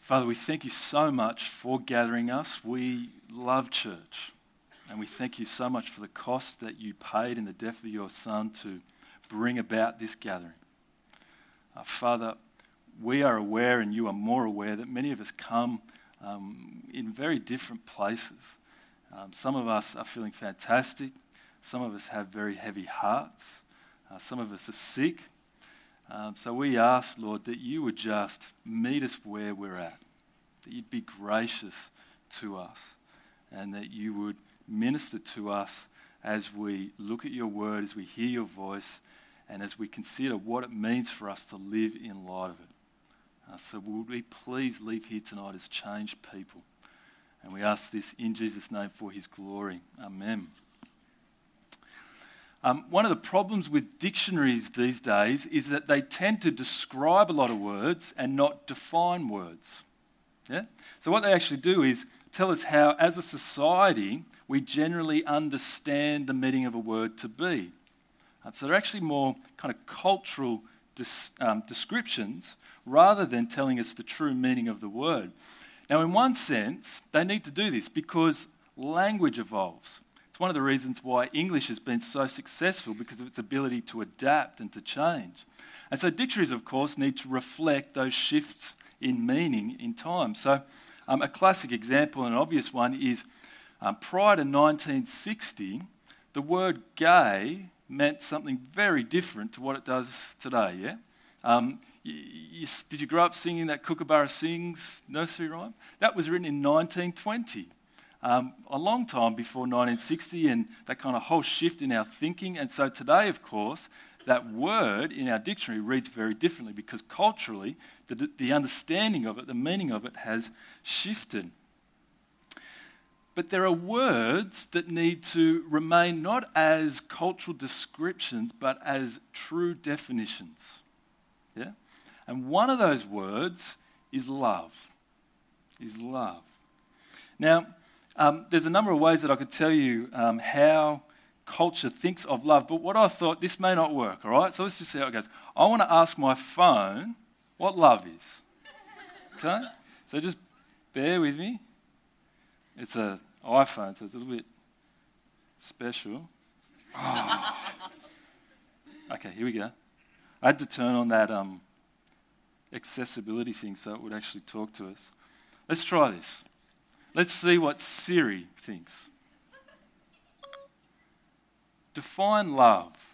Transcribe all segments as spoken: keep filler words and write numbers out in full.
Father, we thank you so much for gathering us. We love church. And we thank you so much for the cost that you paid in the death of your Son to bring about this gathering. Uh, Father, we are aware, and you are more aware, that many of us come um, in very different places. Um, some of us are feeling fantastic. Some of us have very heavy hearts. Uh, some of us are sick. Um, so we ask, Lord, that you would just meet us where we're at, that you'd be gracious to us, and that you would minister to us as we look at your word, as we hear your voice, and as we consider what it means for us to live in light of it. Uh, so would we please leave here tonight as changed people? And we ask this in Jesus' name for his glory. Amen. Um, one of the problems with dictionaries these days is that they tend to describe a lot of words and not define words. Yeah? So what they actually do is tell us how, as a society, we generally understand the meaning of a word to be. Uh, so they're actually more kind of cultural dis, um, descriptions rather than telling us the true meaning of the word. Now, in one sense, they need to do this because language evolves. It's one of the reasons why English has been so successful, because of its ability to adapt and to change. And so dictionaries, of course, need to reflect those shifts in meaning in time. So um, a classic example, and an obvious one, is um, prior to nineteen sixty, the word gay meant something very different to what it does today, yeah? Um, you, you, did you grow up singing that Kookaburra Sings nursery rhyme? That was written in nineteen twenty, um, a long time before nineteen sixty, and that kind of whole shift in our thinking. And so today, of course, that word in our dictionary reads very differently because culturally, the, the understanding of it, the meaning of it has shifted. But there are words that need to remain not as cultural descriptions, but as true definitions. Yeah? And one of those words is love. Is love. Now, um, there's a number of ways that I could tell you um, how culture thinks of love, but what I thought, this may not work, all right? So let's just see how it goes. I want to ask my phone what love is. Okay? So just bear with me. It's an iPhone, so it's a little bit special. Oh. Okay, here we go. I had to turn on that um, accessibility thing so it would actually talk to us. Let's try this. Let's see what Siri thinks. Define love.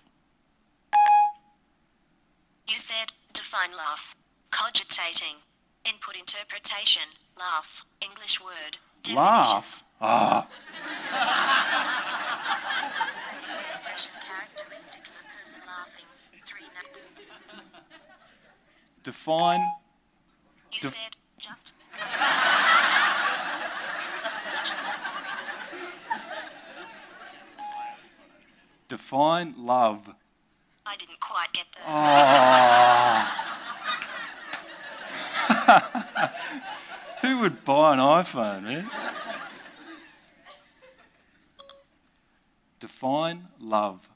You said, define love. Cogitating. Input interpretation. Laugh. English word. Laugh? Ah. Special characteristic of a person laughing. Three. Define. You def- said, just. Define love. I didn't quite get that. Oh. Who would buy an iPhone, man? Define love.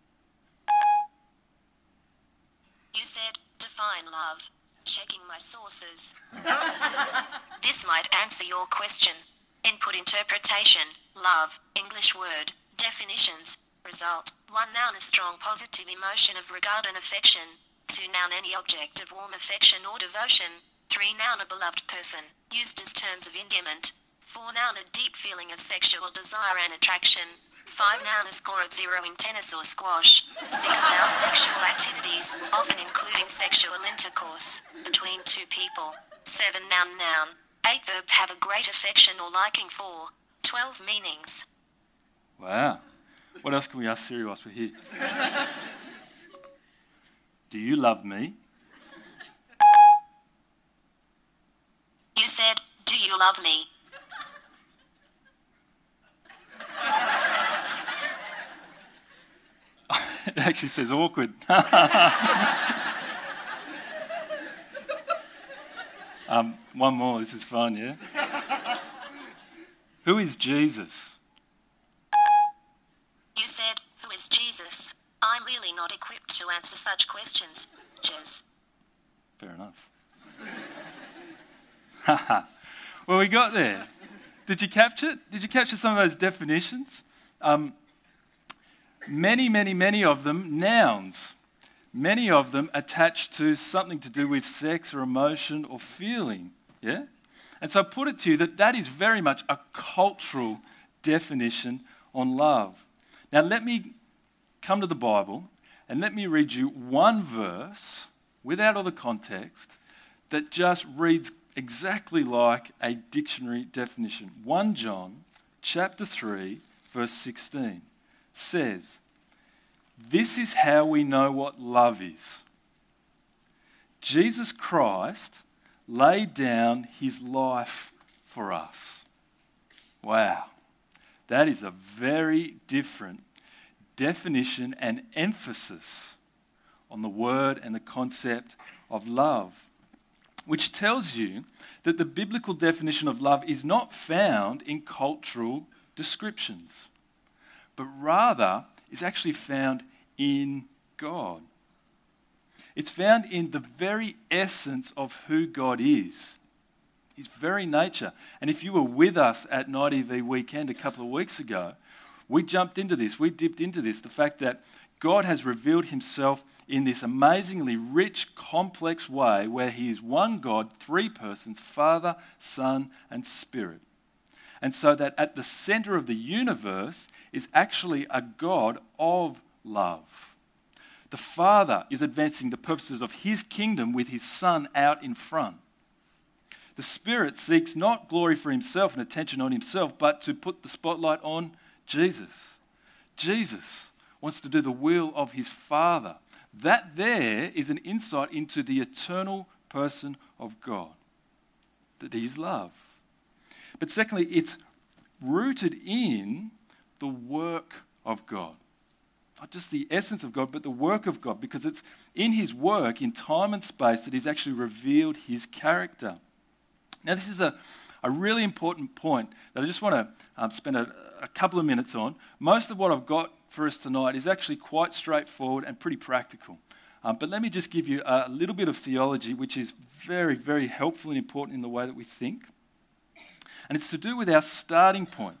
You said, define love. Checking my sources. This might answer your question. Input interpretation. Love. English word. Definitions. Result. One noun, a strong positive emotion of regard and affection. Two noun, any object of warm affection or devotion. Three noun, a beloved person, used as terms of endearment. Four noun, a deep feeling of sexual desire and attraction. Five noun, a score of zero in tennis or squash. Six noun, sexual activities, often including sexual intercourse, between two people. Seven noun, noun. Eight verb, have a great affection or liking for. Twelve meanings. Wow. What else can we ask Siri whilst we're here? Do you love me? You said, do you love me? It actually says awkward. um, one more, this is fun, yeah? Who is Jesus? You said, who is Jesus? I'm really not equipped to answer such questions, Jez. Fair enough. Well, we got there. Did you capture it? Did you capture some of those definitions? Um, many, many, many of them nouns. Many of them attached to something to do with sex or emotion or feeling. Yeah? And so I put it to you that that is very much a cultural definition on love. Now let me come to the Bible and let me read you one verse without all the context that just reads exactly like a dictionary definition. First John chapter three verse sixteen says, "This is how we know what love is. Jesus Christ laid down his life for us." Wow. That is a very different definition and emphasis on the word and the concept of love, which tells you that the biblical definition of love is not found in cultural descriptions, but rather is actually found in God. It's found in the very essence of who God is, his very nature. And if you were with us at Night E V weekend a couple of weeks ago, we jumped into this, we dipped into this, the fact that God has revealed himself in this amazingly rich, complex way where he is one God, three persons, Father, Son, and Spirit. And so that at the center of the universe is actually a God of love. The Father is advancing the purposes of his kingdom with his Son out in front. The Spirit seeks not glory for himself and attention on himself, but to put the spotlight on Jesus. Jesus wants to do the will of his Father. That there is an insight into the eternal person of God, that he is love. But secondly, it's rooted in the work of God. Not just the essence of God, but the work of God, because it's in his work, in time and space, that he's actually revealed his character. Now, this is a, a really important point that I just want to um, spend a, a couple of minutes on. Most of what I've got for us tonight is actually quite straightforward and pretty practical. Um, but let me just give you a little bit of theology, which is very, very helpful and important in the way that we think. And it's to do with our starting point.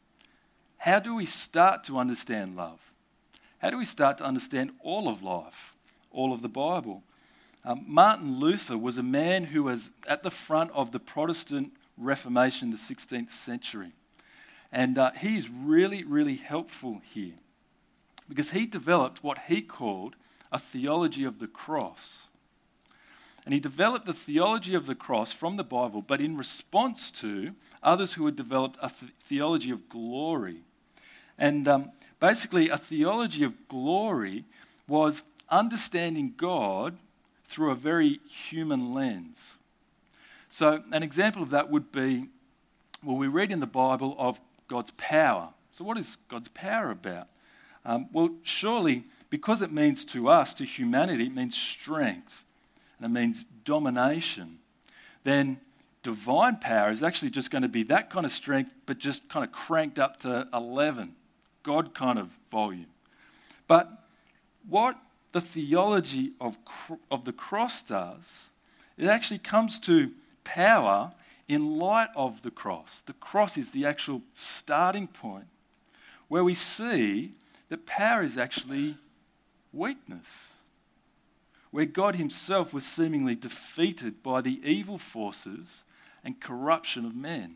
How do we start to understand love? How do we start to understand all of life, all of the Bible? Um, Martin Luther was a man who was at the front of the Protestant Reformation in the sixteenth century. And uh, he is really, really helpful here because he developed what he called a theology of the cross. And he developed the theology of the cross from the Bible, but in response to others who had developed a th- theology of glory. And um, basically, a theology of glory was understanding God through a very human lens. So an example of that would be, well, we read in the Bible of God's power. So what is God's power about? Um, well, surely, because it means to us, to humanity, it means strength, and it means domination, then divine power is actually just going to be that kind of strength, but just kind of cranked up to eleven, God kind of volume. But what the theology of, of the cross does, it actually comes to power in light of the cross. The cross is the actual starting point where we see that power is actually weakness, where God himself was seemingly defeated by the evil forces and corruption of men.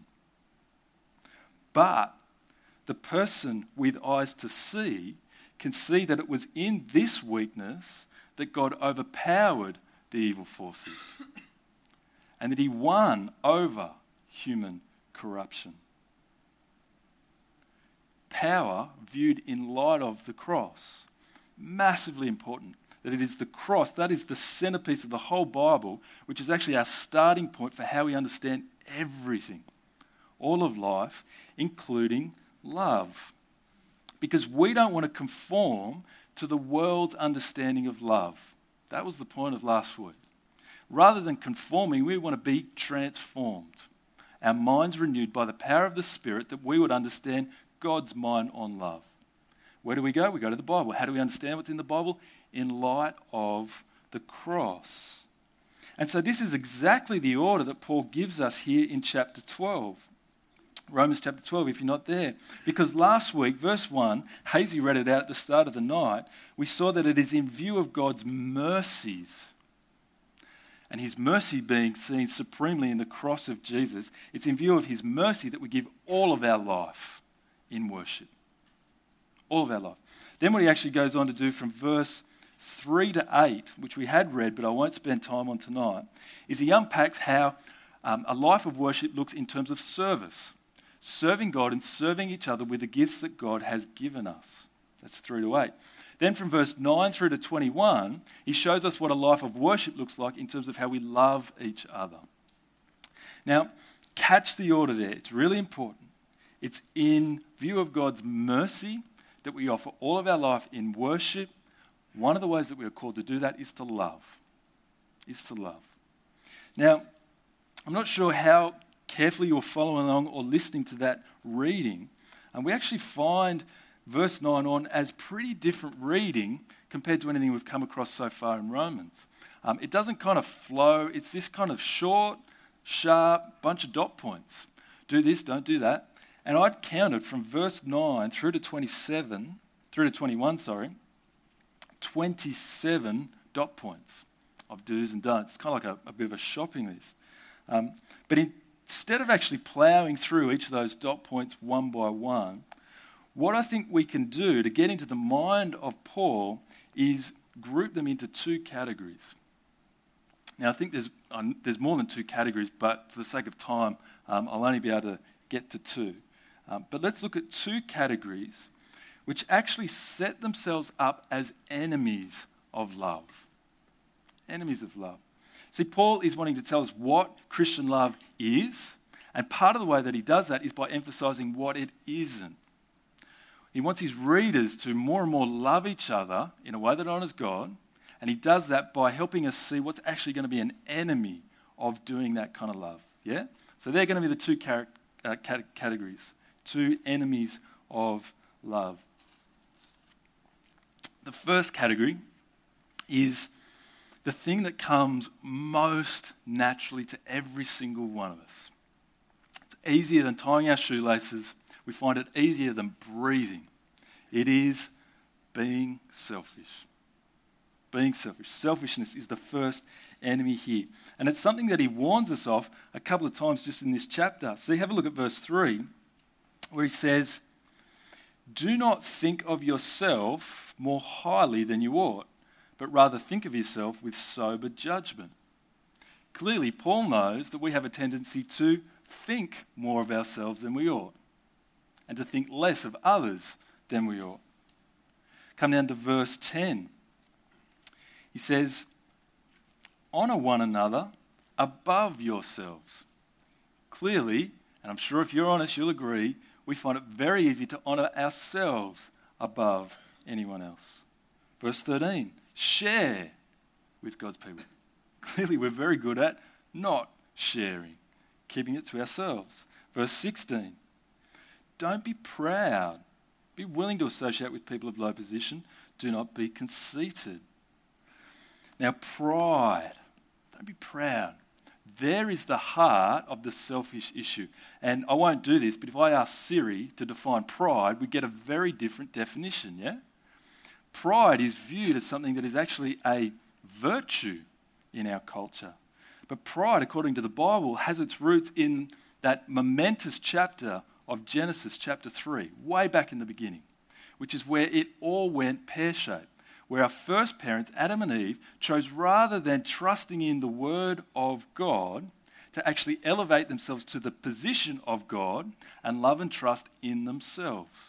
But the person with eyes to see can see that it was in this weakness that God overpowered the evil forces and that he won over human corruption. Power viewed in light of the cross. Massively important that it is the cross, that is the centerpiece of the whole Bible, which is actually our starting point for how we understand everything, all of life, including love. Because we don't want to conform to the world's understanding of love. That was the point of last week. Rather than conforming, we want to be transformed. Our minds renewed by the power of the Spirit that we would understand God's mind on love. Where do we go? We go to the Bible. How do we understand what's in the Bible? In light of the cross. And so this is exactly the order that Paul gives us here in chapter twelve. Romans chapter twelve, if you're not there. Because last week, verse one, Hazy read it out at the start of the night, we saw that it is in view of God's mercies, and his mercy being seen supremely in the cross of Jesus, it's in view of his mercy that we give all of our life in worship. All of our life. Then what he actually goes on to do from verse three to eight, which we had read, but I won't spend time on tonight, is he unpacks how um, a life of worship looks in terms of service. Serving God and serving each other with the gifts that God has given us. That's three to eight. Then from verse nine through to twenty-one, he shows us what a life of worship looks like in terms of how we love each other. Now, catch the order there. It's really important. It's in view of God's mercy that we offer all of our life in worship. One of the ways that we are called to do that is to love. Is to love. Now, I'm not sure how carefully you're following along or listening to that reading. And we actually find verse nine on as pretty different reading compared to anything we've come across so far in Romans. Um, it doesn't kind of flow. It's this kind of short, sharp bunch of dot points. Do this, don't do that. And I'd counted from verse nine through to twenty-seven, through to twenty-one, sorry, twenty-seven dot points of do's and don'ts. It's kind of like a, a bit of a shopping list. Um, but in Instead of actually ploughing through each of those dot points one by one, what I think we can do to get into the mind of Paul is group them into two categories. Now, I think there's, um, there's more than two categories, but for the sake of time, um, I'll only be able to get to two. Um, but let's look at two categories which actually set themselves up as enemies of love. Enemies of love. See, Paul is wanting to tell us what Christian love is, and part of the way that he does that is by emphasizing what it isn't. He wants his readers to more and more love each other in a way that honors God, and he does that by helping us see what's actually going to be an enemy of doing that kind of love. Yeah? So they're going to be the two car- uh, cat- categories, two enemies of love. The first category is the thing that comes most naturally to every single one of us. It's easier than tying our shoelaces. We find it easier than breathing. It is being selfish. Being selfish. Selfishness is the first enemy here. And it's something that he warns us of a couple of times just in this chapter. So have a look at verse three, where he says, "Do not think of yourself more highly than you ought, but rather think of yourself with sober judgment." Clearly, Paul knows that we have a tendency to think more of ourselves than we ought, and to think less of others than we ought. Come down to verse ten. He says, "Honour one another above yourselves." Clearly, and I'm sure if you're honest, you'll agree, we find it very easy to honour ourselves above anyone else. Verse thirteen. Share with God's people. Clearly, we're very good at not sharing, keeping it to ourselves. Verse sixteen. Don't be proud. Be willing to associate with people of low position. Do not be conceited. Now, pride. Don't be proud. There is the heart of the selfish issue. And I won't do this, but if I ask Siri to define pride, we get a very different definition, yeah? Pride is viewed as something that is actually a virtue in our culture. But pride, according to the Bible, has its roots in that momentous chapter of Genesis, chapter three, way back in the beginning, which is where it all went pear-shaped, where our first parents, Adam and Eve, chose rather than trusting in the word of God to actually elevate themselves to the position of God and love and trust in themselves.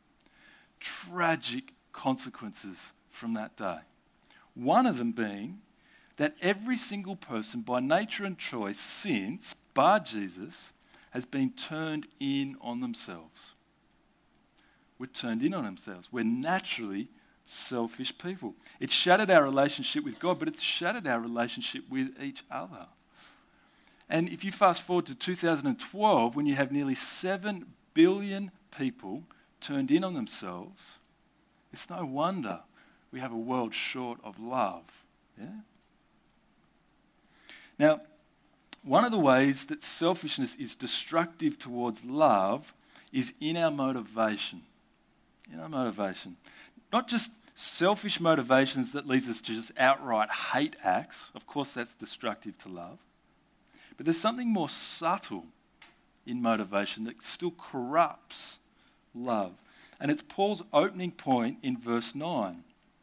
Tragic consequences from that day. One of them being that every single person by nature and choice since, bar Jesus, has been turned in on themselves. We're turned in on themselves. We're naturally selfish people. It's shattered our relationship with God, but it's shattered our relationship with each other. And if you fast forward to two thousand twelve, when you have nearly seven billion people turned in on themselves, it's no wonder we have a world short of love. Yeah? Now, one of the ways that selfishness is destructive towards love is in our motivation. In our motivation. Not just selfish motivations that leads us to just outright hate acts. Of course, that's destructive to love. But there's something more subtle in motivation that still corrupts love. And it's Paul's opening point in verse nine.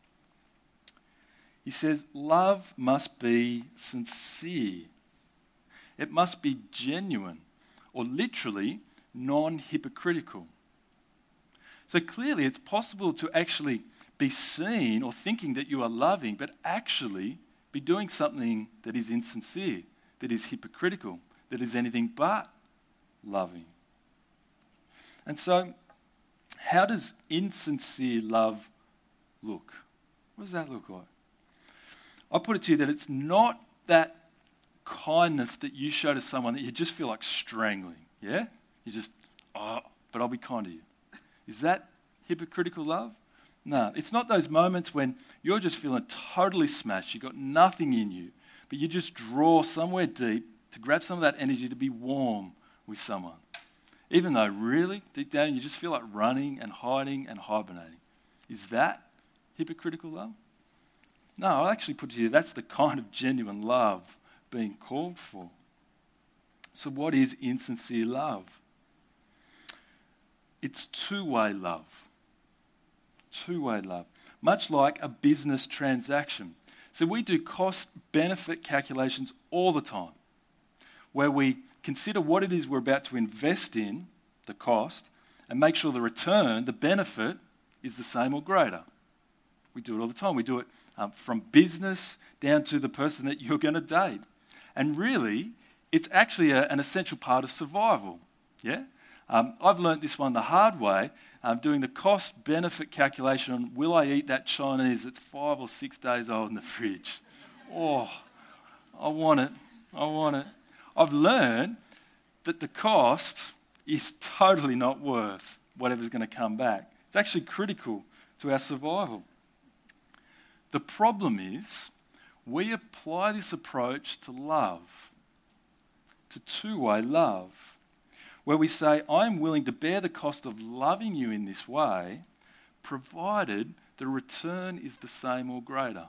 He says, love must be sincere. It must be genuine, or literally non-hypocritical. So clearly it's possible to actually be seen or thinking that you are loving, but actually be doing something that is insincere, that is hypocritical, that is anything but loving. And so, how does insincere love look? What does that look like? I put it to you that it's not that kindness that you show to someone that you just feel like strangling, yeah? You just, oh, but I'll be kind to you. Is that hypocritical love? No, it's not those moments when you're just feeling totally smashed, you've got nothing in you, but you just draw somewhere deep to grab some of that energy to be warm with someone. Even though really, deep down, you just feel like running and hiding and hibernating. Is that hypocritical love? No, I'll actually put it to you, that's the kind of genuine love being called for. So what is insincere love? It's two-way love. Two-way love. Much like a business transaction. So we do cost-benefit calculations all the time, where we consider what it is we're about to invest in, the cost, and make sure the return, the benefit, is the same or greater. We do it all the time. We do it um, from business down to the person that you're going to date. And really, it's actually a, an essential part of survival. Yeah? Um, I've learnt this one the hard way, um, doing the cost-benefit calculation on will I eat that Chinese that's five or six days old in the fridge. Oh, I want it. I want it. I've learned that the cost is totally not worth whatever's going to come back. It's actually critical to our survival. The problem is we apply this approach to love, to two-way love, where we say, I'm willing to bear the cost of loving you in this way, provided the return is the same or greater.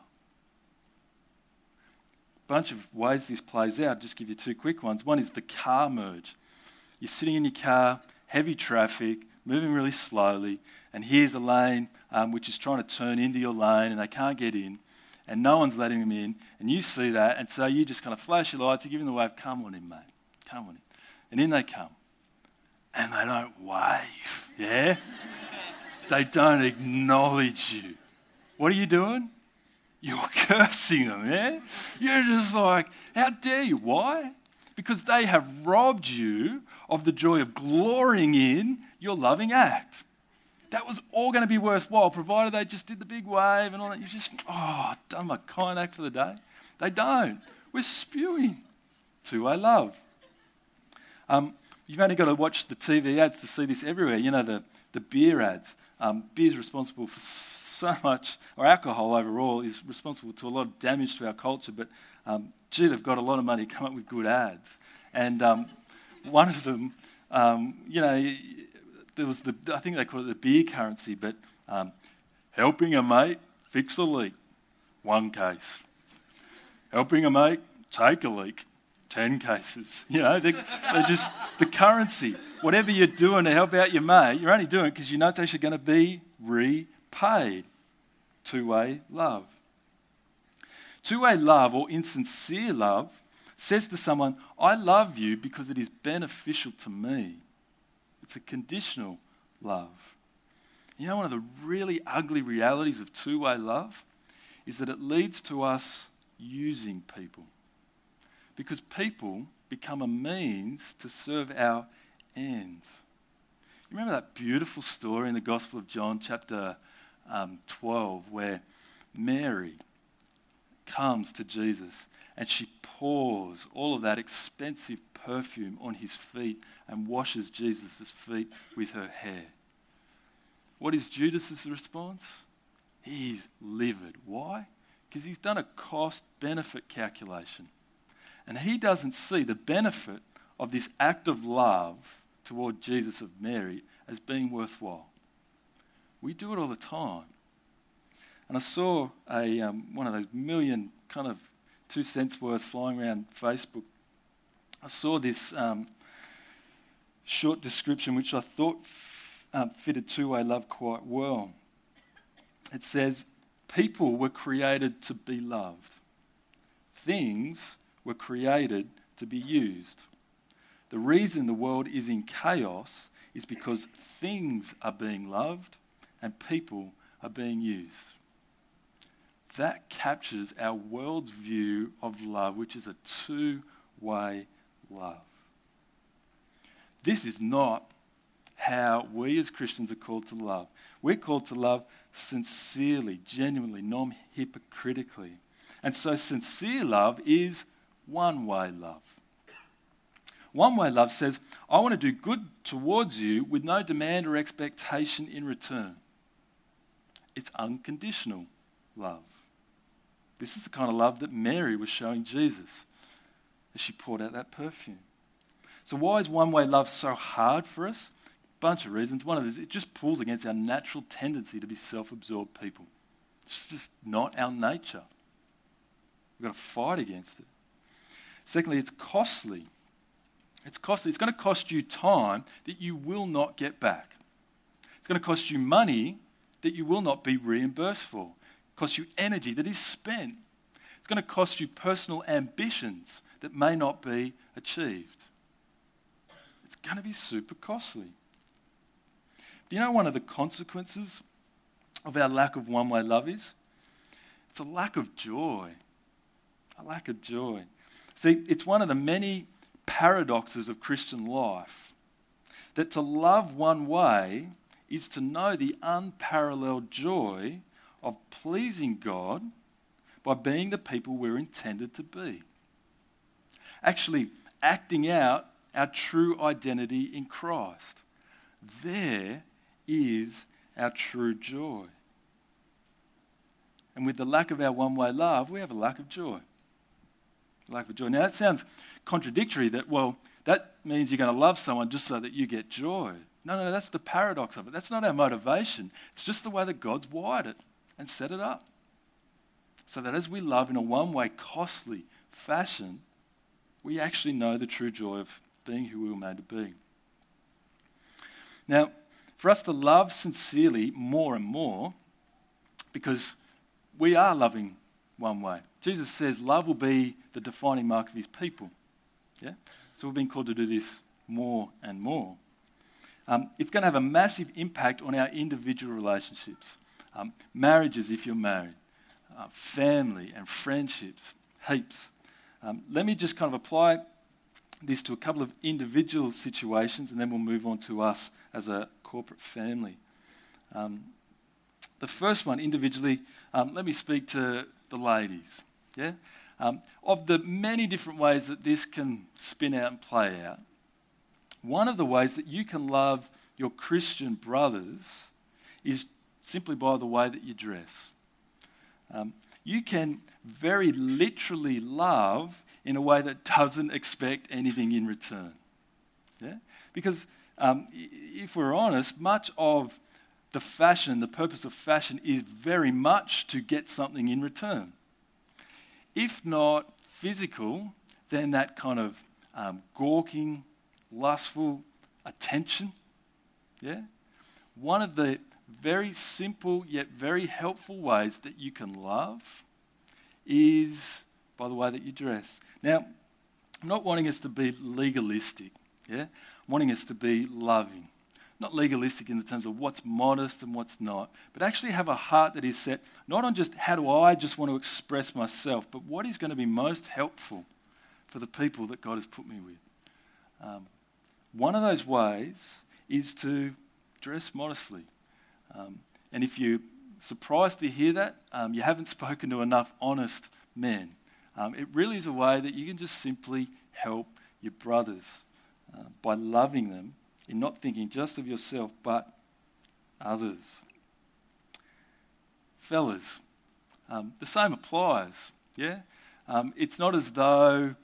Bunch of ways this plays out. Just give you two quick ones. One is the car merge. You're sitting in your car, heavy traffic, moving really slowly, and here's a lane um, which is trying to turn into your lane and they can't get in, and no one's letting them in, and you see that, and so you just kind of flash your lights, you give them the wave, come on in, mate, come on in. And in they come. And they don't wave, yeah? They don't acknowledge you. What are you doing? You're cursing them, yeah? You're just like, how dare you? Why? Because they have robbed you of the joy of glorying in your loving act. That was all going to be worthwhile, provided they just did the big wave and all that. You just, oh, I've done my kind act for the day. They don't. We're spewing two-way love. Um, you've only got to watch the T V ads to see this everywhere. You know, the, the beer ads. Um, beer's responsible for so much, or alcohol overall is responsible to a lot of damage to our culture, but um, gee, they've got a lot of money to come up with good ads. And um, one of them, um, you know, there was the, I think they call it the beer currency, but um, helping a mate fix a leak, one case. Helping a mate take a leak, ten cases. You know, they, they're just the currency. Whatever you're doing to help out your mate, you're only doing it because you know it's actually going to be repaid. Two-way love. Two-way love, or insincere love, says to someone, I love you because it is beneficial to me. It's a conditional love. You know, one of the really ugly realities of two-way love is that it leads to us using people. Because people become a means to serve our ends. You remember that beautiful story in the Gospel of John, chapter um, twelve, where Mary comes to Jesus and she pours all of that expensive perfume on his feet and washes Jesus' feet with her hair. What is Judas' response? He's livid. Why? Because he's done a cost-benefit calculation. And he doesn't see the benefit of this act of love toward Jesus of Mary as being worthwhile. We do it all the time. And I saw a um, one of those million kind of two cents worth flying around Facebook. I saw this um, short description which I thought f- um, fitted two-way love quite well. It says, people were created to be loved. Things were created to be used. The reason the world is in chaos is because things are being loved and people are being used. That captures our world's view of love, which is a two-way love. This is not how we as Christians are called to love. We're called to love sincerely, genuinely, non-hypocritically. And so sincere love is one-way love. One-way love says, I want to do good towards you with no demand or expectation in return. It's unconditional love. This is the kind of love that Mary was showing Jesus as she poured out that perfume. So why is one-way love so hard for us? A bunch of reasons. One of them is it just pulls against our natural tendency to be self-absorbed people. It's just not our nature. We've got to fight against it. Secondly, it's costly. It's costly. It's going to cost you time that you will not get back. It's going to cost you money that you will not be reimbursed for. It costs you energy that is spent. It's going to cost you personal ambitions that may not be achieved. It's going to be super costly. Do you know one of the consequences of our lack of one-way love is? It's a lack of joy. A lack of joy. See, it's one of the many paradoxes of Christian life that to love one way is to know the unparalleled joy of pleasing God by being the people we're intended to be. Actually, acting out our true identity in Christ. There is our true joy. And with the lack of our one-way love, we have a lack of joy. Lack of joy. Now that sounds contradictory that, well, that means you're going to love someone just so that you get joy. No, no, that's the paradox of it. That's not our motivation. It's just the way that God's wired it and set it up. So that as we love in a one-way, costly fashion, we actually know the true joy of being who we were made to be. Now, for us to love sincerely more and more, because we are loving one way. Jesus says love will be the defining mark of his people. Yeah? So we've been called to do this more and more. Um, it's going to have a massive impact on our individual relationships. Um, marriages, if you're married. Uh, family and friendships, heaps. Um, let me just kind of apply this to a couple of individual situations and then we'll move on to us as a corporate family. Um, the first one, individually, um, let me speak to the ladies. Yeah, um, of the many different ways that this can spin out and play out, one of the ways that you can love your Christian brothers is simply by the way that you dress. Um, you can very literally love in a way that doesn't expect anything in return. Yeah, because um, if we're honest, much of the fashion, the purpose of fashion is very much to get something in return. If not physical, then that kind of um, gawking, lustful attention. Yeah? One of the very simple yet very helpful ways that you can love is by the way that you dress. Now, I'm not wanting us to be legalistic. Yeah? I'm wanting us to be loving. Not legalistic in the terms of what's modest and what's not, but actually have a heart that is set not on just how do I just want to express myself, but what is going to be most helpful for the people that God has put me with. Um, one of those ways is to dress modestly. Um, and if you're surprised to hear that, um, you haven't spoken to enough honest men. Um, it really is a way that you can just simply help your brothers uh, by loving them in not thinking just of yourself, but others. Fellas, um, the same applies, yeah? Um, it's not as though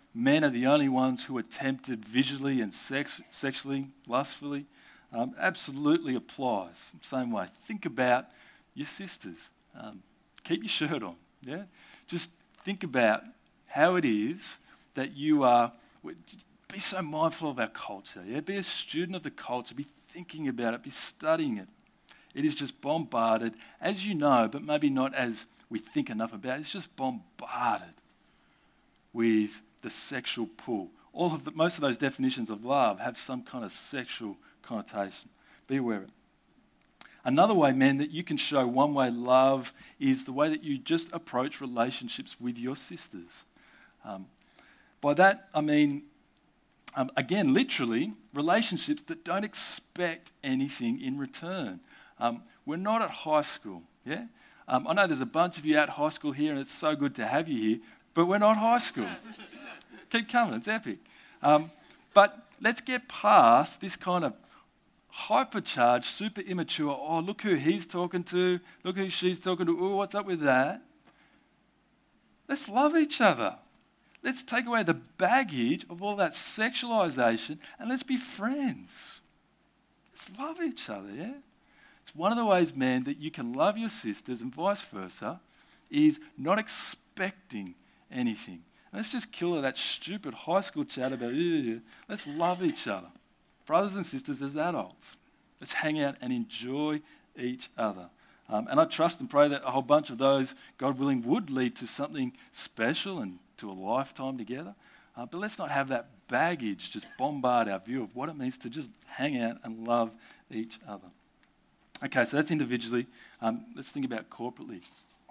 men are the only ones who are tempted visually and sex- sexually, lustfully. Um, absolutely applies. Same way. Think about your sisters. Um, keep your shirt on. Yeah, just think about how it is that you are. Be so mindful of our culture. Yeah, be a student of the culture. Be thinking about it. Be studying it. It is just bombarded, as you know, but maybe not as we think enough about it. It's just bombarded with the sexual pull. All of the, most of those definitions of love have some kind of sexual connotation. Be aware of it. Another way, men, that you can show one-way love is the way that you just approach relationships with your sisters. Um, by that, I mean, um, again, literally, relationships that don't expect anything in return. Um, we're not at high school, yeah? Um, I know there's a bunch of you at high school here, and it's so good to have you here, but we're not high school. Keep coming, it's epic. Um, but let's get past this kind of hypercharged, super immature, oh, look who he's talking to, look who she's talking to, oh, what's up with that? Let's love each other. Let's take away the baggage of all that sexualization and let's be friends. Let's love each other, yeah? It's one of the ways, man, that you can love your sisters and vice versa, is not expecting anything. And let's just kill all that stupid high school chat about, ew, let's love each other. Brothers and sisters as adults. Let's hang out and enjoy each other. Um, and I trust and pray that a whole bunch of those, God willing, would lead to something special and to a lifetime together. Uh, but let's not have that baggage just bombard our view of what it means to just hang out and love each other. Okay, so that's individually. Um, let's think about corporately.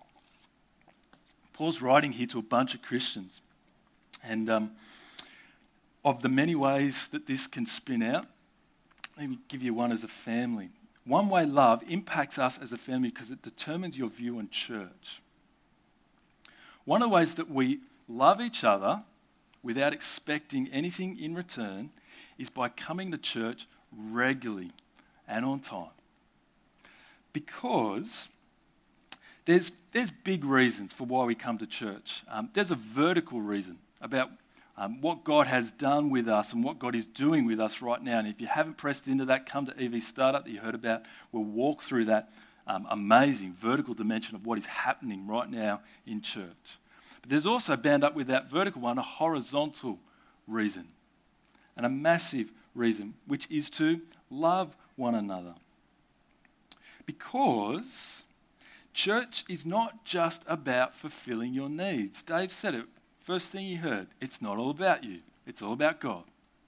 Paul's writing here to a bunch of Christians. And um, of the many ways that this can spin out, let me give you one as a family. One-way love impacts us as a family because it determines your view on church. One of the ways that we love each other without expecting anything in return is by coming to church regularly and on time. Because there's, there's big reasons for why we come to church. Um, there's a vertical reason about um, what God has done with us and what God is doing with us right now. And if you haven't pressed into that, come to E V Startup that you heard about. We'll walk through that um, amazing vertical dimension of what is happening right now in church. But there's also bound up with that vertical one a horizontal reason and a massive reason, which is to love one another. Because church is not just about fulfilling your needs. Dave said it, first thing you heard, it's not all about you, it's all about God.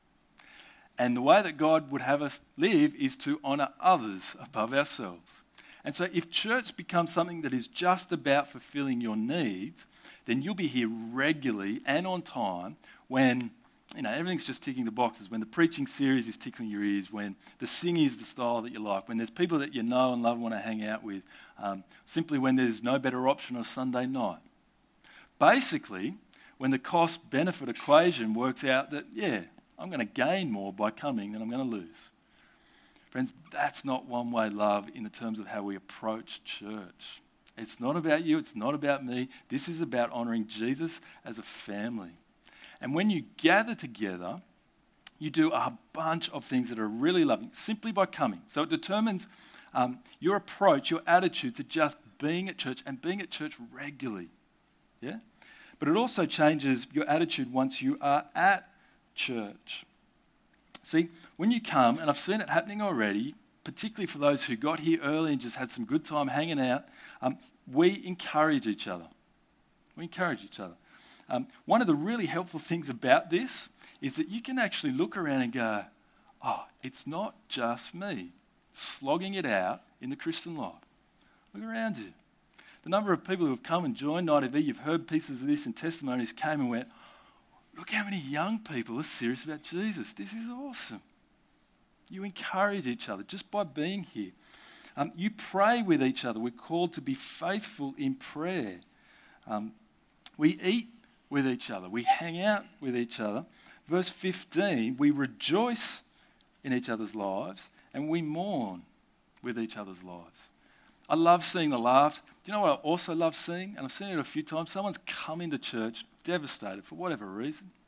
And the way that God would have us live is to honour others above ourselves. And so if church becomes something that is just about fulfilling your needs, then you'll be here regularly and on time when, you know, everything's just ticking the boxes, when the preaching series is tickling your ears, when the singing is the style that you like, when there's people that you know and love and want to hang out with, um, simply when there's no better option on Sunday night. Basically, when the cost-benefit equation works out that, yeah, I'm going to gain more by coming than I'm going to lose. Friends, that's not one-way love in the terms of how we approach church. It's not about you, it's not about me. This is about honouring Jesus as a family. And when you gather together, you do a bunch of things that are really loving, simply by coming. So it determines um, your approach, your attitude to just being at church and being at church regularly. Yeah? But it also changes your attitude once you are at church. See, when you come, and I've seen it happening already, particularly for those who got here early and just had some good time hanging out, um, we encourage each other. We encourage each other. Um, one of the really helpful things about this is that you can actually look around and go, oh, it's not just me slogging it out in the Christian life. Look around you. The number of people who have come and joined Night of E, you've heard pieces of this and testimonies, came and went, look how many young people are serious about Jesus. This is awesome. You encourage each other just by being here. Um, you pray with each other. We're called to be faithful in prayer. Um, we eat with each other. We hang out with each other. Verse fifteen, we rejoice in each other's lives and we mourn with each other's lives. I love seeing the laughs. Do you know what I also love seeing? And I've seen it a few times. Someone's come into church devastated for whatever reason.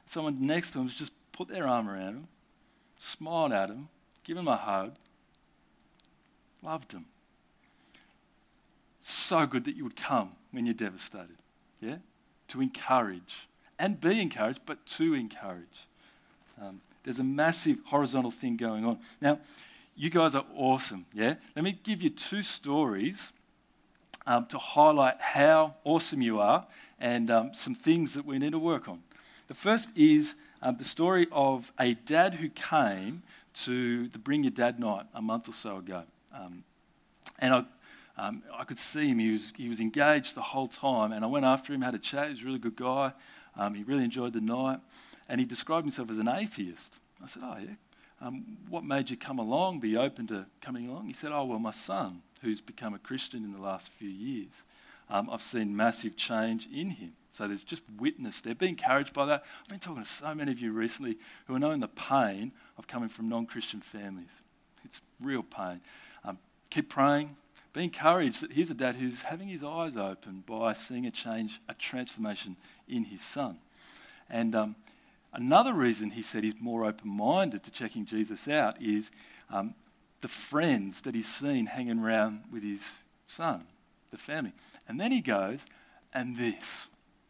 someone next to them has just put their arm around them, smiled at them, given them a hug, loved them. So good that you would come when you're devastated, yeah? To encourage and be encouraged, but to encourage. Um, there's a massive horizontal thing going on. Now, you guys are awesome, yeah? Let me give you two stories um, to highlight how awesome you are and um, some things that we need to work on. The first is um, the story of a dad who came to the Bring Your Dad night a month or so ago. Um, and I, um, I could see him, he was, he was engaged the whole time, and I went after him, had a chat. He was a really good guy. Um, he really enjoyed the night, and he described himself as an atheist. I said, oh yeah, um, what made you come along, be open to coming along? He said, oh well, my son, who's become a Christian in the last few years, um, I've seen massive change in him. So there's just witness there. Be encouraged by that. I've been talking to so many of you recently who are knowing the pain of coming from non-Christian families. It's real pain. Um, keep praying. Be encouraged that here's a dad who's having his eyes open by seeing a change, a transformation in his son. And um, another reason he said he's more open-minded to checking Jesus out is um, the friends that he's seen hanging around with his son, the family. And then he goes, and this.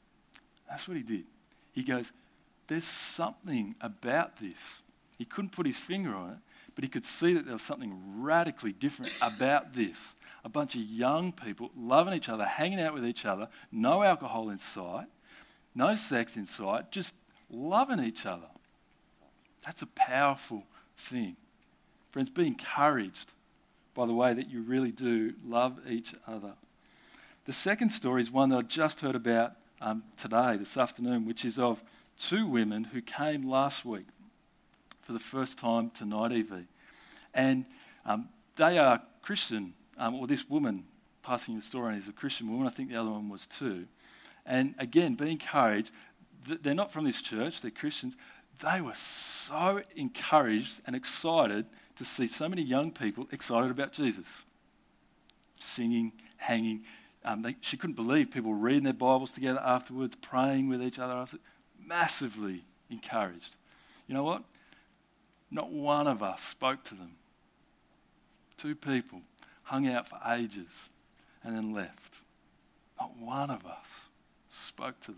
That's what he did. He goes, there's something about this. He couldn't put his finger on it, but he could see that there was something radically different about this. A bunch of young people loving each other, hanging out with each other, no alcohol in sight, no sex in sight, just loving each other. That's a powerful thing. Friends, be encouraged by the way that you really do love each other. The second story is one that I just heard about um, today, this afternoon, which is of two women who came last week for the first time to Night E V. And um, they are Christian, um, or this woman passing the story on is a Christian woman. I think the other one was too. And again, be encouraged. They're not from this church, they're Christians. They were so encouraged and excited to see so many young people excited about Jesus. Singing, hanging. Um, they, she couldn't believe people reading their Bibles together afterwards, praying with each other after. Massively encouraged. You know what? Not one of us spoke to them. Two people hung out for ages and then left. Not one of us spoke to them.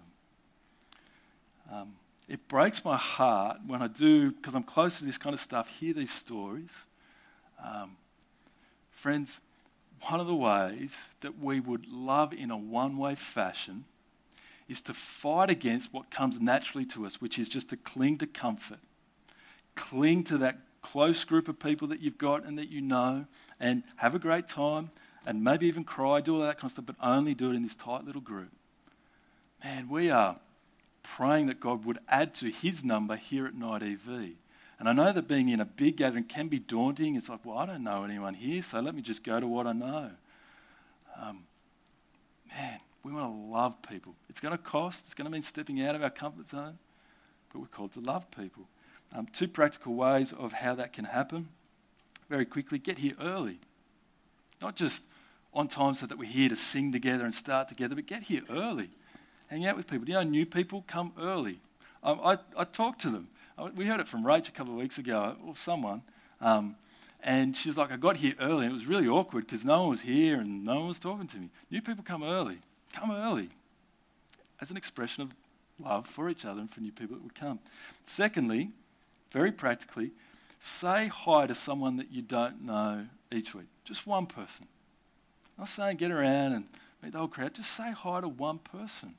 Um, it breaks my heart when I do, because I'm close to this kind of stuff, hear these stories. Um, friends, one of the ways that we would love in a one-way fashion is to fight against what comes naturally to us, which is just to cling to comfort. Cling to that close group of people that you've got and that you know, and have a great time, and maybe even cry, do all that kind of stuff, but only do it in this tight little group. Man, we are praying that God would add to his number here at Night E V. And I know that being in a big gathering can be daunting. It's like, well, I don't know anyone here, so let me just go to what I know. Um, man, we want to love people. It's going to cost. It's going to mean stepping out of our comfort zone, but we're called to love people. Um, two practical ways of how that can happen. Very quickly, get here early. Not just on time so that we're here to sing together and start together, but get here early. Hang out with people. Do you know new people come early? Um, I, I talk to them. We heard it from Rach a couple of weeks ago, or someone, um, and she's like, I got here early, and it was really awkward because no one was here and no one was talking to me. New people come early. Come early as an expression of love for each other and for new people that would come. Secondly, very practically, say hi to someone that you don't know each week. Just one person. I'm not saying get around and meet the whole crowd. Just say hi to one person.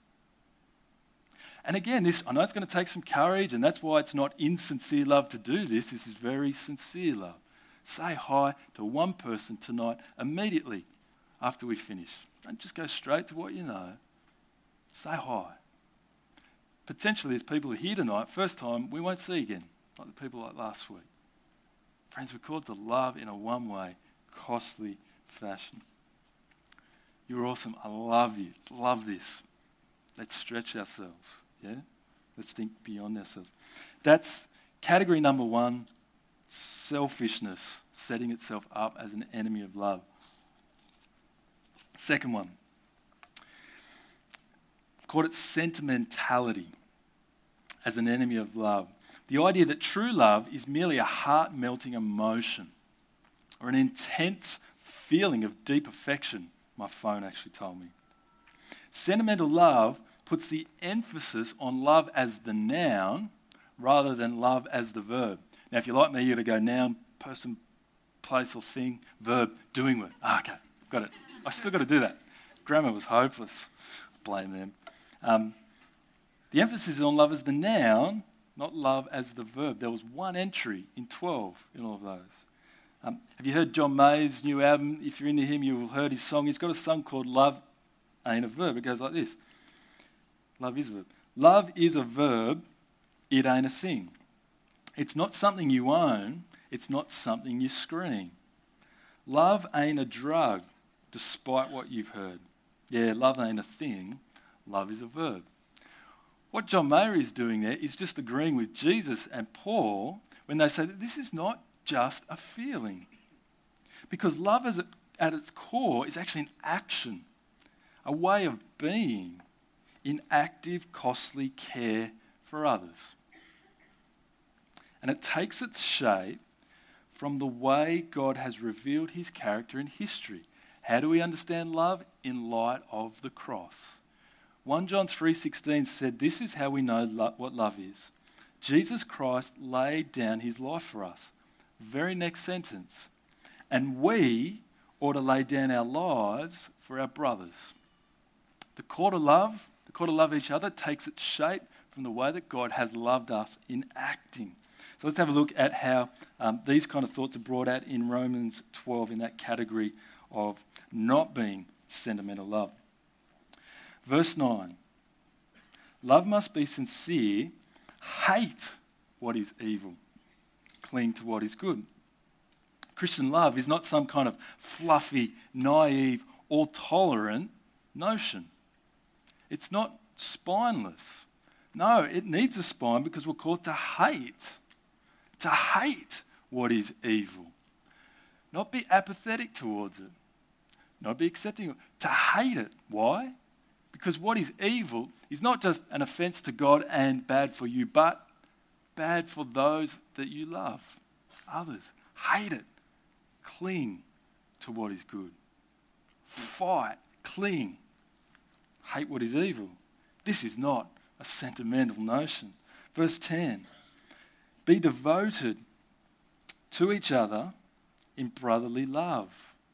And again, this I know it's going to take some courage, and that's why it's not insincere love to do this. This is very sincere love. Say hi to one person tonight immediately after we finish. Don't just go straight to what you know. Say hi. Potentially there's people here tonight, first time, we won't see again, like the people like last week. Friends, we're called to love in a one-way, costly fashion. You're awesome. I love you. Love this. Let's stretch ourselves. Yeah? Let's think beyond ourselves. That's category number one, selfishness, setting itself up as an enemy of love. Second one, I've called it sentimentality. as an enemy of love. The idea that true love is merely a heart-melting emotion or an intense feeling of deep affection, my phone actually told me. Sentimental love puts the emphasis on love as the noun rather than love as the verb. Now, if you're like me, you're going to go noun, person, place or thing, verb, doing word. Ah, okay, got it. I still got to do that. Grammar was hopeless. Blame them. Um, the emphasis is on love as the noun, not love as the verb. There was one entry in twelve in all of those. Um, have you heard John May's new album? If you're into him, you've heard his song. He's got a song called Love Ain't a Verb. It goes like this. Love is a verb. Love is a verb. It ain't a thing. It's not something you own. It's not something you scream. Love ain't a drug, despite what you've heard. Yeah, love ain't a thing. Love is a verb. What John Mayer is doing there is just agreeing with Jesus and Paul when they say that this is not just a feeling. Because love as it, at its core is actually an action, a way of being in active, costly care for others. And it takes its shape from the way God has revealed his character in history. How do we understand love? In light of the cross. First John three sixteen said, this is how we know lo- what love is. Jesus Christ laid down his life for us. Very next sentence. And we ought to lay down our lives for our brothers. The call to love, the call to love each other takes its shape from the way that God has loved us in acting. So let's have a look at how um, these kind of thoughts are brought out in Romans twelve in that category of not being sentimental love. Verse nine. Love must be sincere, hate what is evil, cling to what is good. Christian love is not some kind of fluffy, naive, all-tolerant notion. It's not spineless. No, it needs a spine because we're called to hate. To hate what is evil. Not be apathetic towards it. Not be accepting of it. To hate it. Why? Because what is evil is not just an offence to God and bad for you, but bad for those that you love. Others. Hate it. Cling to what is good. Fight. Cling. Hate what is evil. This is not a sentimental notion. Verse ten. Be devoted to each other in brotherly love.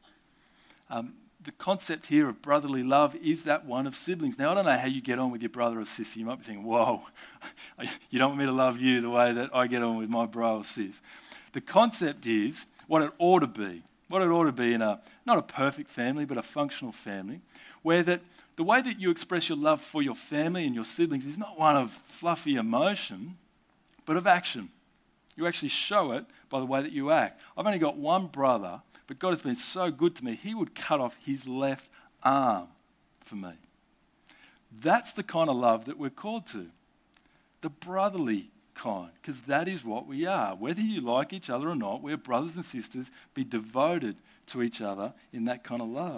Um, the concept here of brotherly love is that one of siblings. Now, I don't know how you get on with your brother or sister. You might be thinking, whoa, you don't want me to love you the way that I get on with my bro or sis. The concept is what it ought to be. What it ought to be in a, not a perfect family, but a functional family, where that the way that you express your love for your family and your siblings is not one of fluffy emotion, but of action. You actually show it by the way that you act. I've only got one brother, but God has been so good to me, he would cut off his left arm for me. That's the kind of love that we're called to. The brotherly kind, because that is what we are. Whether you like each other or not, we're brothers and sisters. Be devoted to each other in that kind of love.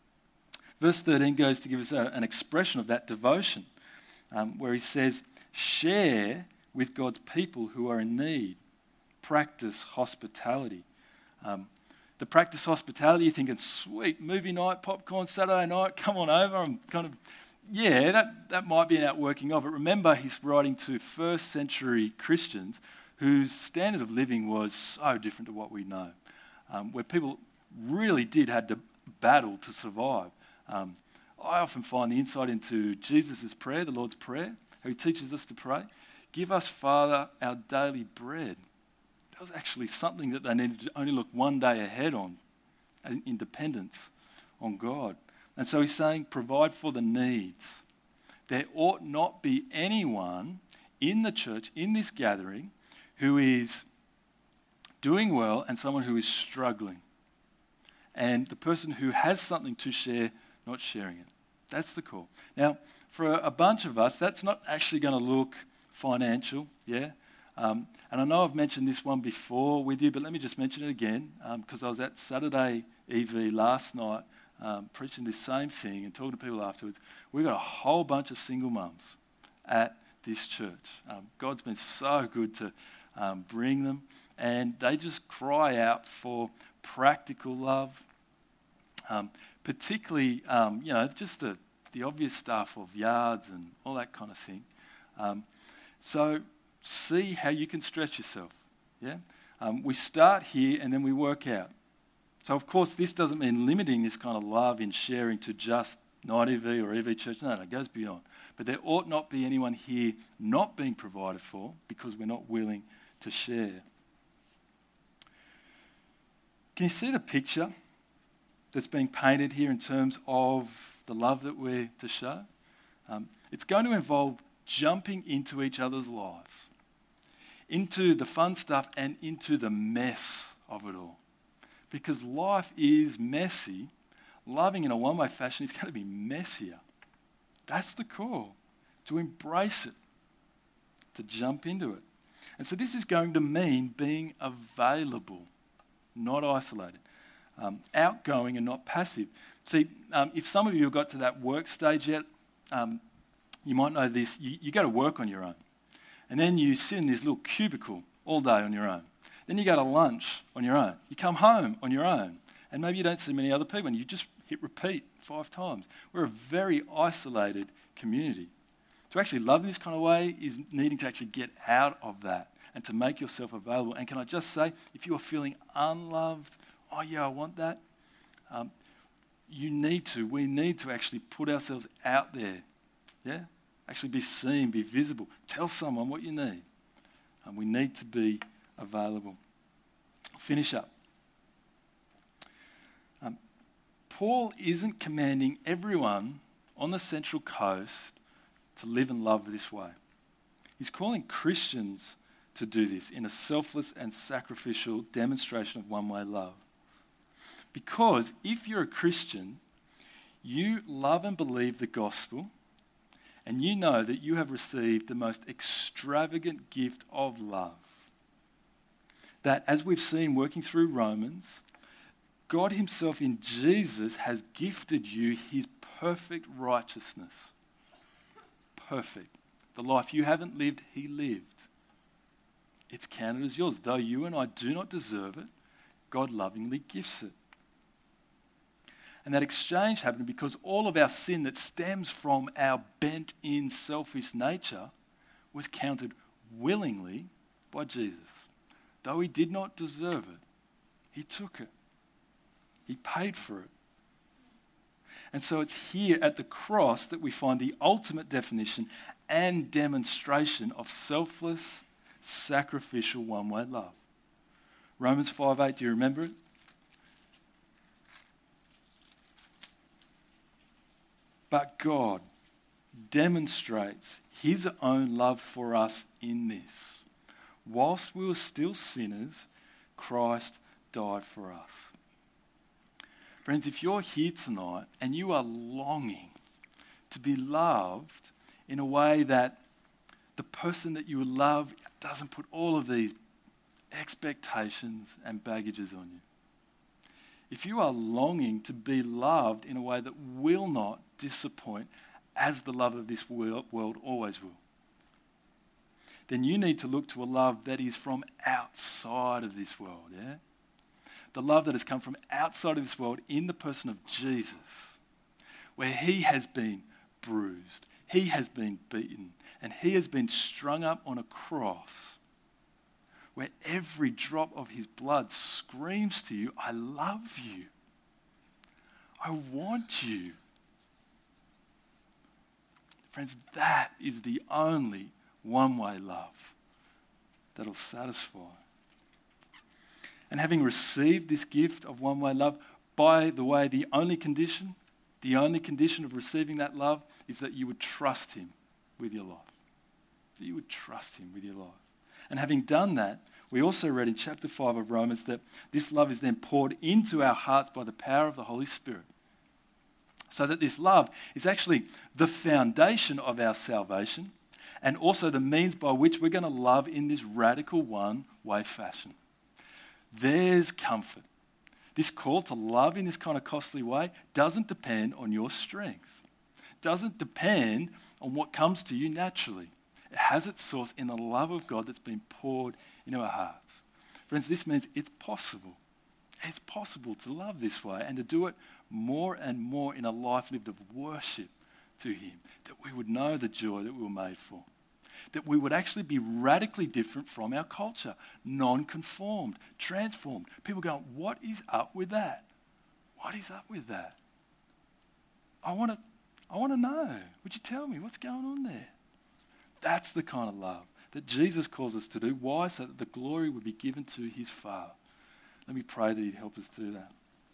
Verse thirteen goes to give us a, an expression of that devotion, um, where he says, share with God's people who are in need. Practice hospitality. Um, the practice hospitality, you're thinking, sweet, movie night, popcorn, Saturday night, come on over. I'm kind of, yeah, that, that might be an outworking of it. Remember, he's writing to first century Christians whose standard of living was so different to what we know, um, where people really did had to battle to survive. Um, I often find the insight into Jesus' prayer, the Lord's Prayer, how he teaches us to pray. Give us, Father, our daily bread. That was actually something that they needed to only look one day ahead on, in dependence on God. And so he's saying, provide for the needs. There ought not be anyone in the church, in this gathering, who is doing well and someone who is struggling. And the person who has something to share, not sharing it. That's the call. Now, for a bunch of us, that's not actually going to look financial, yeah? Um, and I know I've mentioned this one before with you, but let me just mention it again, because um, I was at Saturday E V last night um, preaching this same thing and talking to people afterwards. We've got a whole bunch of single mums at this church. Um, God's been so good to um, bring them, and they just cry out for practical love, um, particularly, um, you know, just the, the obvious stuff of yards and all that kind of thing. Um, so see how you can stretch yourself, yeah? Um, we start here and then we work out. So, of course, this doesn't mean limiting this kind of love in sharing to just Night E V or E V Church. No, no, it goes beyond. But there ought not be anyone here not being provided for because we're not willing to share. Can you see the picture that's being painted here in terms of the love that we're to show? Um, it's going to involve jumping into each other's lives, into the fun stuff and into the mess of it all. Because life is messy. Loving in a one-way fashion is going to be messier. That's the call, to embrace it, to jump into it. And so this is going to mean being available, not isolated, um, outgoing and not passive. See, um, if some of you have got to that work stage yet, um, you might know this. You, you go to work on your own. And then you sit in this little cubicle all day on your own. Then you go to lunch on your own. You come home on your own. And maybe you don't see many other people. And you just hit repeat five times. We're a very isolated community. To actually love in this kind of way is needing to actually get out of that and to make yourself available. And can I just say, if you are feeling unloved, oh yeah, I want that, um, you need to, we need to actually put ourselves out there. Yeah? Actually be seen, be visible. Tell someone what you need. And we need to be available. Finish up. Um, Paul isn't commanding everyone on the Central Coast to live and love this way. He's calling Christians to do this in a selfless and sacrificial demonstration of one-way love. Because if you're a Christian, you love and believe the gospel, and you know that you have received the most extravagant gift of love. That, as we've seen working through Romans, God himself in Jesus has gifted you his perfect righteousness. Perfect. The life you haven't lived, he lived. It's counted as yours. Though you and I do not deserve it, God lovingly gifts it. And that exchange happened because all of our sin that stems from our bent-in selfish nature was counted willingly by Jesus. Though he did not deserve it, he took it. He paid for it. And so it's here at the cross that we find the ultimate definition and demonstration of selfless, sacrificial one-way love. Romans five eight, do you remember it? But God demonstrates his own love for us in this. Whilst we were still sinners, Christ died for us. Friends, if you're here tonight and you are longing to be loved in a way that the person that you love doesn't put all of these expectations and baggages on you. If you are longing to be loved in a way that will not disappoint, as the love of this world, world always will, then you need to look to a love that is from outside of this world, yeah? The love that has come from outside of this world in the person of Jesus, where he has been bruised, he has been beaten, and he has been strung up on a cross, where every drop of his blood screams to you, I love you. I want you. Friends, that is the only one-way love that'll satisfy. And having received this gift of one-way love, by the way, the only condition, the only condition of receiving that love is that you would trust him with your life. That you would trust him with your life. And having done that, we also read in chapter five of Romans that this love is then poured into our hearts by the power of the Holy Spirit. So that this love is actually the foundation of our salvation and also the means by which we're going to love in this radical one-way fashion. There's comfort. This call to love in this kind of costly way doesn't depend on your strength. Doesn't depend on what comes to you naturally. It has its source in the love of God that's been poured into our hearts. Friends, this means it's possible. It's possible to love this way and to do it more and more in a life lived of worship to him, that we would know the joy that we were made for, that we would actually be radically different from our culture, non-conformed, transformed. People go, what is up with that? What is up with that? I want to I want to know. Would you tell me what's going on there? That's the kind of love that Jesus calls us to do. Why? So that the glory would be given to his Father. Let me pray that he'd help us do that.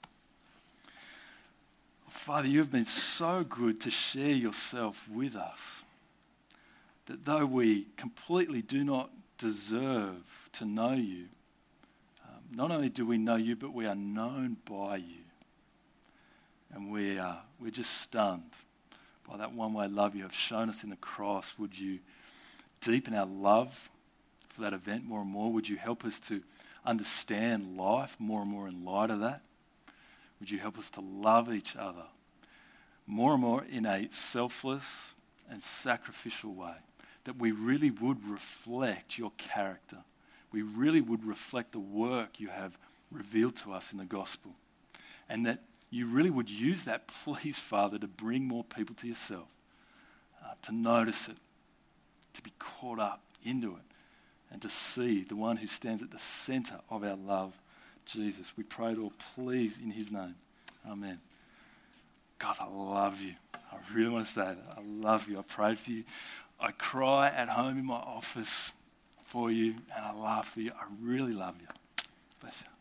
Father, you have been so good to share yourself with us, that though we completely do not deserve to know you, um, not only do we know you, but we are known by you. And we are, we're just stunned by that one-way love you have shown us in the cross. Would you deepen our love for that event more and more? Would you help us to understand life more and more in light of that? Would you help us to love each other more and more in a selfless and sacrificial way, that we really would reflect your character. We really would reflect the work you have revealed to us in the gospel, and that you really would use that, please, Father, to bring more people to yourself, uh, to notice it, to be caught up into it, and to see the one who stands at the center of our love, Jesus. We pray it all, please, in his name. Amen. God, I love you. I really want to say that. I love you. I prayed for you. I cry at home in my office for you, and I laugh for you. I really love you. Bless you.